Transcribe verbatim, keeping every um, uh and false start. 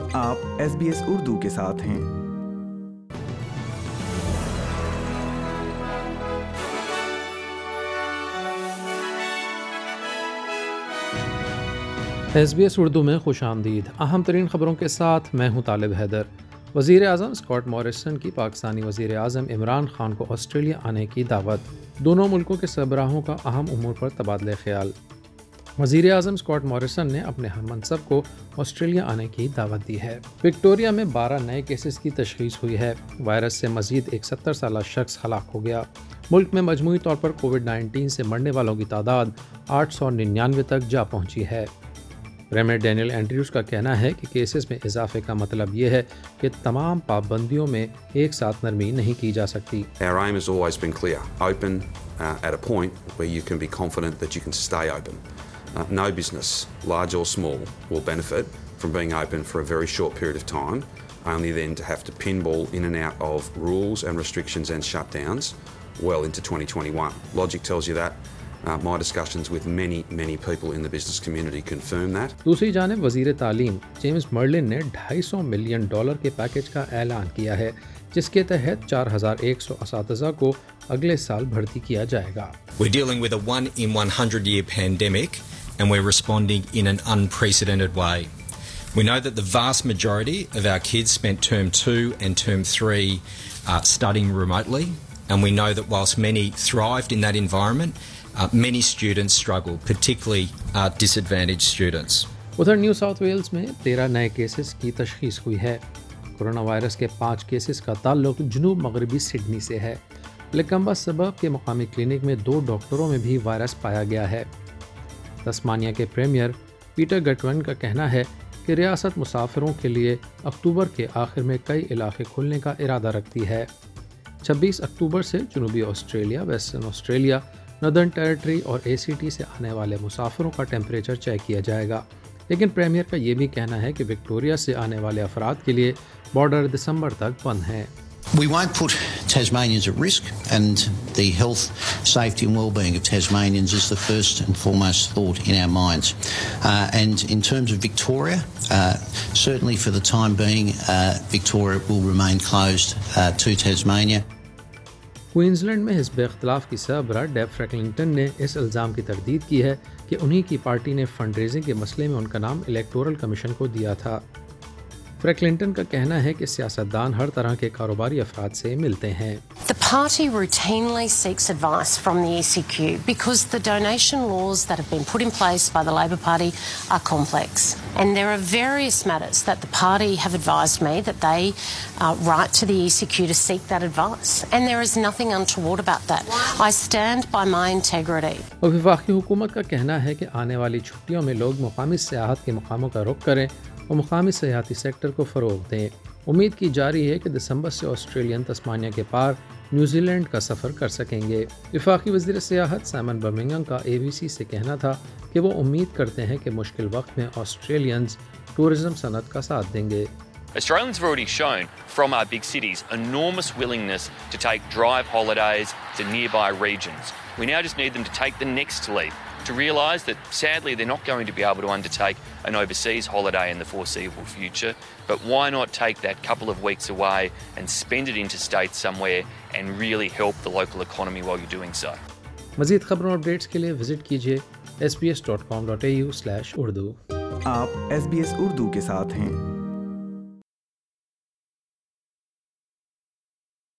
आप S B S Urdu के साथ हैं। एस बी एस उर्दू में खुश आमदीद। अहम तरीन ख़बरों के साथ मैं हूँ तालिब हैदर। वज़ीर आज़म स्कॉट मॉरिसन की पाकिस्तानी वज़ीर आज़म इमरान खान को ऑस्ट्रेलिया आने की दावत। दोनों मुल्कों के सरबराहों का अहम उमूर पर तबादले ख्याल। वज़ीर आज़म स्कॉट मॉरिसन ने अपने हम मनसब को ऑस्ट्रेलिया आने की दावत दी है। विक्टोरिया में बारह नए केसेस की तशख़ीस हुई है। वायरस से मज़ीद एक सत्तर साल शख्स हलाक हो गया। मुल्क में मजमूई तौर पर कोविड नाइन्टीन से मरने वालों की तादाद आठ सौ निन्यानवे तक जा पहुँची है। प्रीमियर डैनियल एंड्रयूज़ का कहना है कि केसेस में इजाफे का मतलब ये है कि तमाम पाबंदियों में एक साथ नरमी नहीं की जा सकती। Our aim has always been clear, open uh, at a point where you can be confident that you can stay open. Uh, no business, large or small, will benefit from being open for a very short period of time, only then to have to pinball in and out of rules and restrictions and shutdowns well into twenty twenty-one. Logic tells you that. Uh, my discussions with many, many people in the business community confirm that. दूसरी जानिब वज़ीर तालीम James Merlin ने ढाई सौ million dollar के package का ऐलान किया है, जिसके तहत चार हज़ार एक सौ असातिज़ा को अगले साल भर्ती किया जाएगा। We're dealing with a one in one hundred year pandemic and we're responding in an unprecedented way. We know that the vast majority of our kids spent term two and term three uh, studying remotely, and we know that whilst many thrived in that environment, Uh, many students struggle, particularly uh, disadvantaged students. उधर New South Wales में तेरह नए cases की तशख़ीस हुई है। Corona virus के पाँच cases का ताल्लुक जनूब मगरबी सिडनी से है। लिकम्बा सबब के मुकामी क्लिनिक में दो डॉक्टरों में भी वायरस पाया गया है। तस्मानिया के प्रीमियर पीटर गटवन का कहना है कि रियासत मुसाफिरों के लिए अक्टूबर के आखिर में कई इलाके खोलने का इरादा रखती है। छब्बीस अक्टूबर से जनूबी Australia, Western Australia, Northern Territory और ए सी टी से आने वाले मुसाफिरों का टेम्परेचर चेक किया जाएगा। लेकिन प्रीमियर का ये भी कहना है कि विक्टोरिया से आने वाले अफराद के लिए बॉर्डर दिसंबर तक बंद हैं। We won't put Tasmanians at risk, and the health, safety and well-being of Tasmanians is the first and foremost thought in our minds. Uh, and in terms of Victoria, uh, certainly for the time being, uh, Victoria will remain closed uh, to Tasmania. Queensland में हिज़्ब इख्तिलाफ की सरबराह डेब फ्रैकलिंगटन ने इस इल्ज़ाम की तरदीद की है कि उन्हीं की पार्टी ने फंड रेजिंग के मसले में उनका नाम इलेक्टोरल कमीशन को दिया था। फ्रैकलिंटन का कहना है कि सियासतदान हर तरह के कारोबारी अफराद से मिलते हैं। The party routinely seeks advice from the E C Q because the donation laws that have been put in place by the Labor Party are complex, and there are various matters that the party have advised me that they uh, write to the E C Q to seek that advice, and there is nothing untoward about that. I stand by my integrity. और वफाकी हुकूमत का कहना है कि आने वाली छुट्टियों में लोग मुकामी सियाहत के मकामों का रुख करें और मुकामी सियाहती सेक्टर को फ़रोग़ दें। उम्मीद की जा रही है कि दिसंबर से ऑस्ट्रेलियन तस्मानिया के पार न्यूजीलैंड का सफ़र कर सकेंगे। वफाकी वज़ीर सियाहत साइमन बर्मिंघम का ए बी सी से कहना था कि वो उम्मीद करते हैं कि मुश्किल वक्त में ऑस्ट्रेलियंस टूरिज़म सनत का साथ देंगे। Australians have already shown from our big cities enormous willingness to take drive holidays to nearby regions. We now just need them to take the next leap, to realise that sadly they're not going to be able to undertake an overseas holiday in the foreseeable future, but why not take that couple of weeks away and spend it interstate somewhere and really help the local economy while you're doing so. मज़ीद खबरों और updates के लिए visit कीजिए S B S dot com dot A U slash Urdu. आप S B S Urdu के साथ हैं।